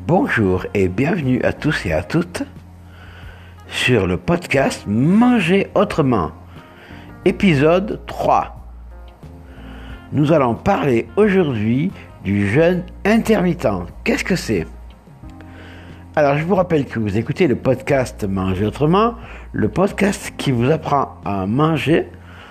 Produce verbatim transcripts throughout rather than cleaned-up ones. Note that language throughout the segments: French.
Bonjour et bienvenue à tous et à toutes sur le podcast Manger autrement, épisode trois. Nous allons parler aujourd'hui du jeûne intermittent. Qu'est-ce que c'est? Alors je vous rappelle que vous écoutez le podcast Manger autrement, le podcast qui vous apprend à manger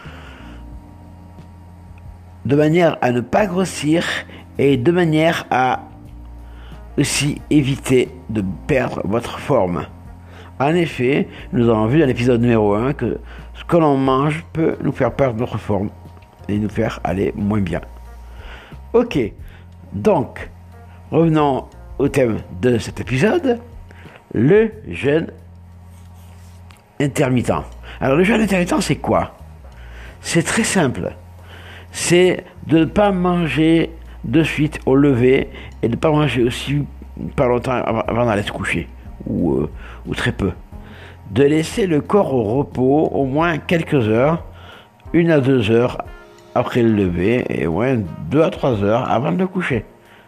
de manière à ne pas grossir et de manière à aussi éviter de perdre votre forme. En effet, nous avons vu dans l'épisode numéro un que ce que l'on mange peut nous faire perdre notre forme et nous faire aller moins bien. Ok, donc revenons au thème de cet épisode, le jeûne intermittent. Alors le jeûne intermittent, c'est quoi? C'est très simple. C'est de ne pas manger de suite au lever et de ne pas manger aussi pas longtemps avant d'aller se coucher ou, euh, ou très peu. De laisser le corps au repos au moins quelques heures, une à deux heures après le lever et au moins deux à trois heures avant de le coucher.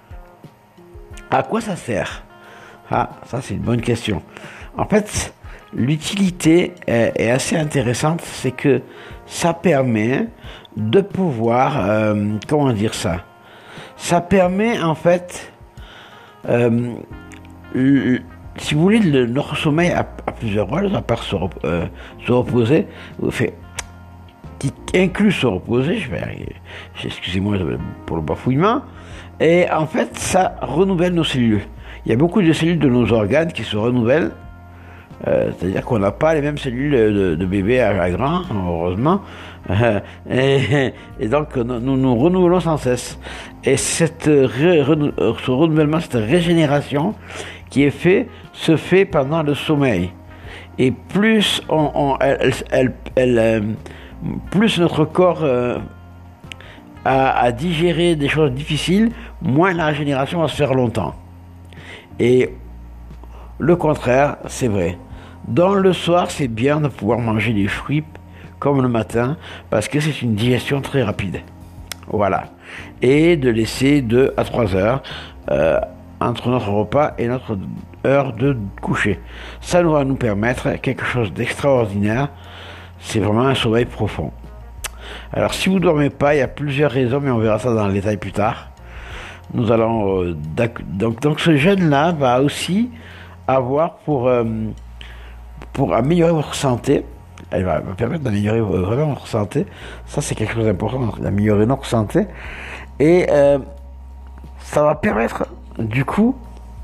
À quoi ça sert? Ah, ça c'est une bonne question. En fait, l'utilité est, est assez intéressante, c'est que ça permet de pouvoir, euh, comment dire ça? Ça permet en fait, euh, le, si vous voulez, le, notre sommeil à, à plusieurs rôles, à part se, euh, se reposer, fait, qui inclut se reposer, je vais arriver, excusez-moi pour le bafouillement, et en fait ça renouvelle nos cellules. Il y a beaucoup de cellules de nos organes qui se renouvellent, euh, c'est-à-dire qu'on n'a pas les mêmes cellules de, de bébé à, à grand, heureusement, euh, et, et donc nous, nous nous renouvelons sans cesse. Et cette ré, renou, ce renouvellement, cette régénération qui est fait, se fait pendant le sommeil. Et plus on, on elle, elle, elle, elle, plus notre corps euh, a, a digéré des choses difficiles, moins la régénération va se faire longtemps. Et le contraire, c'est vrai. Dans le soir, c'est bien de pouvoir manger des fruits comme le matin, parce que c'est une digestion très rapide. Voilà. Et de laisser deux à trois heures euh, entre notre repas et notre heure de coucher. Ça va nous permettre quelque chose d'extraordinaire. C'est vraiment un sommeil profond. Alors, si vous ne dormez pas, il y a plusieurs raisons, mais on verra ça dans le détail plus tard. Nous allons... Euh, donc, donc, ce jeûne-là va aussi avoir pour... Euh, pour améliorer votre santé, elle va permettre d'améliorer vraiment votre santé. Ça, c'est quelque chose d'important, d'améliorer notre santé. Et euh, ça va permettre, du coup,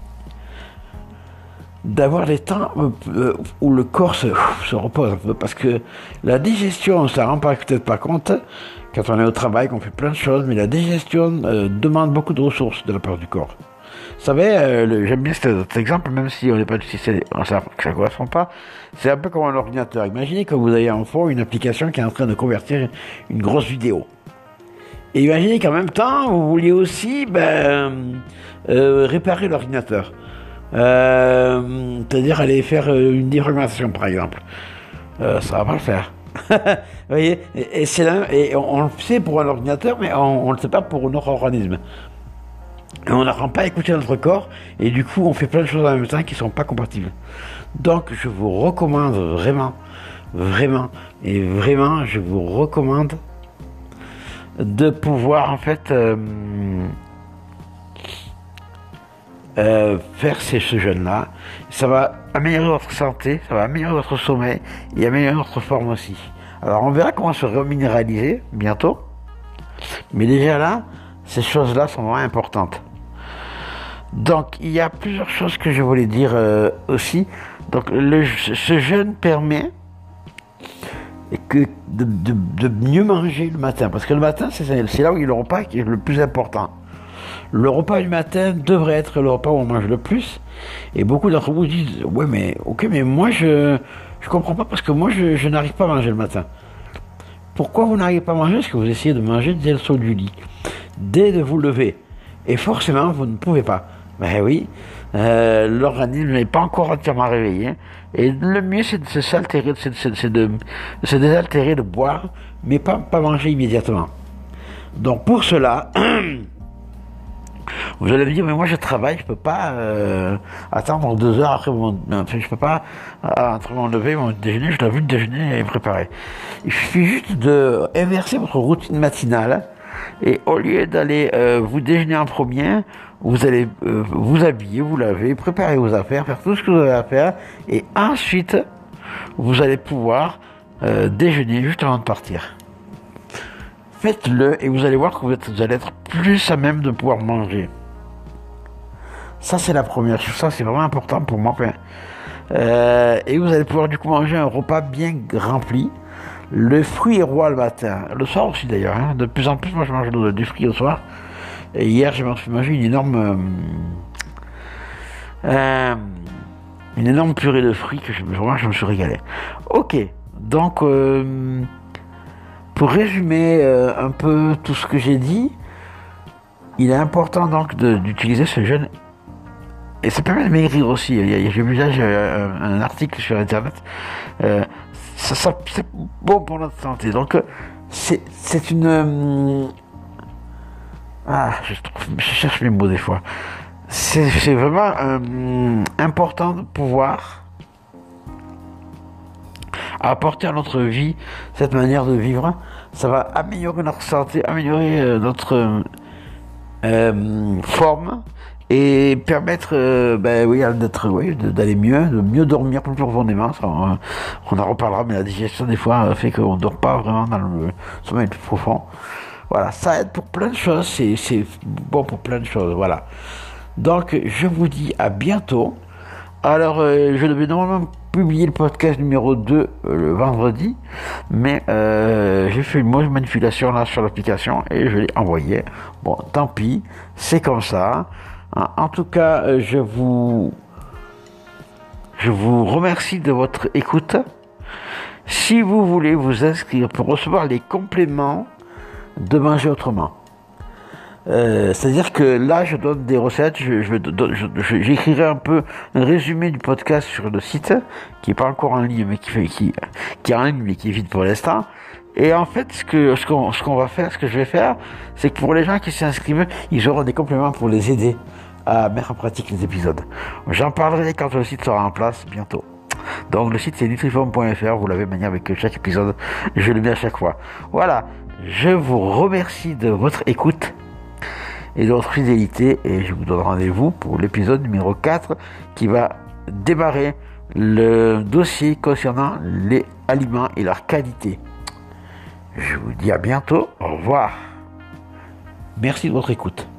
d'avoir des temps où le corps se, se repose un peu. Parce que la digestion, on ne s'en rend pas, peut-être pas compte, quand on est au travail, qu'on fait plein de choses, mais la digestion euh, demande beaucoup de ressources de la part du corps. Vous savez, euh, j'aime bien cet, cet exemple, même si on n'est pas si ça ne correspond pas. C'est un peu comme un ordinateur. Imaginez que vous avez en fond une application qui est en train de convertir une grosse vidéo. Et imaginez qu'en même temps, vous vouliez aussi ben, euh, réparer l'ordinateur. Euh, c'est-à-dire aller faire une défragmentation, par exemple. Euh, ça va pas le faire. Vous voyez, et, et c'est là, et on, on le sait pour un ordinateur, mais on ne le sait pas pour notre organisme. Et on n'apprend pas à écouter notre corps, et du coup on fait plein de choses en même temps qui ne sont pas compatibles. Donc je vous recommande vraiment, vraiment, et vraiment je vous recommande de pouvoir en fait euh, euh, faire ces, ce jeûne-là. Ça va améliorer votre santé, ça va améliorer votre sommeil, et améliorer votre forme aussi. Alors on verra comment se reminéraliser bientôt, mais déjà là, ces choses-là sont vraiment importantes. Donc, il y a plusieurs choses que je voulais dire euh, aussi. Donc, le, ce jeûne permet que de, de, de mieux manger le matin. Parce que le matin, c'est, c'est là où il y a le repas qui est le plus important. Le repas du matin devrait être le repas où on mange le plus. Et beaucoup d'entre vous disent, ouais, mais ok, mais moi, je je comprends pas parce que moi, je, je n'arrive pas à manger le matin. Pourquoi vous n'arrivez pas à manger? Parce que vous essayez de manger dès le saut du lit, dès de vous lever. Et forcément, vous ne pouvez pas. Ben oui, euh, l'organisme n'est pas encore entièrement réveillé. Et le mieux, c'est de se s'altérer, c'est, c'est, c'est de, de se désaltérer, de boire, mais pas, pas manger immédiatement. Donc pour cela, Vous allez me dire, mais moi je travaille, je peux pas euh, attendre deux heures après mon... Enfin, je peux pas, euh, entre mon lever et mon déjeuner, je dois vu le déjeuner et préparer. Il suffit juste de inverser votre routine matinale, et au lieu d'aller euh, vous déjeuner en premier, vous allez euh, vous habiller, vous laver, préparer vos affaires, faire tout ce que vous avez à faire, et ensuite, vous allez pouvoir euh, déjeuner juste avant de partir. Faites-le et vous allez voir que vous, êtes, vous allez être plus à même de pouvoir manger. Ça, c'est la première chose. Ça, c'est vraiment important pour moi. Euh, et vous allez pouvoir du coup manger un repas bien rempli. Le fruit est roi le matin. Le soir aussi d'ailleurs. Hein. De plus en plus, moi, je mange du fruit le soir. Et hier, j'ai mangé une énorme... Euh, euh, une énorme purée de fruits que je, vraiment, je me suis régalé. Ok. Donc... Euh, Pour résumer euh, un peu tout ce que j'ai dit, il est important donc de, d'utiliser ce jeûne. Et ça permet de maigrir aussi. J'ai vu là j'ai un, un article sur internet. Euh, ça, ça, c'est bon pour notre santé. Donc c'est, c'est une... Euh, ah, je, trouve, je cherche mes mots des fois. C'est, c'est vraiment euh, important de pouvoir apporter à notre vie cette manière de vivre. Ça va améliorer notre santé, améliorer euh, notre euh, forme et permettre euh, ben, oui, d'être, oui, d'aller mieux, de mieux dormir plus profondément. Ça, on, on en reparlera, mais la digestion des fois fait qu'on ne dort pas vraiment dans le sommeil plus profond. Voilà, ça aide pour plein de choses, c'est, c'est bon pour plein de choses. Voilà. Donc je vous dis à bientôt. Alors, euh, je devais normalement publier le podcast numéro deux euh, le vendredi, mais euh, j'ai fait une mauvaise manipulation là sur l'application et je l'ai envoyé. Bon, tant pis, c'est comme ça. En, en tout cas, euh, je vous, je vous remercie de votre écoute. Si vous voulez vous inscrire pour recevoir les compléments de Manger Autrement, Euh, c'est-à-dire que là, je donne des recettes, je, je, je, je, j'écrirai un peu un résumé du podcast sur le site, qui est pas encore en ligne, mais qui fait, qui, qui est en ligne, mais qui est vide pour l'instant. Et en fait, ce que, ce qu'on, ce qu'on va faire, ce que je vais faire, c'est que pour les gens qui s'inscrivent, ils auront des compléments pour les aider à mettre en pratique les épisodes. J'en parlerai quand le site sera en place bientôt. Donc le site c'est nutriform point f r, vous l'avez manié avec chaque épisode, je le mets à chaque fois. Voilà, je vous remercie de votre écoute et de votre fidélité, et je vous donne rendez-vous pour l'épisode numéro quatre qui va démarrer le dossier concernant les aliments et leur qualité. Je vous dis à bientôt, au revoir. Merci de votre écoute.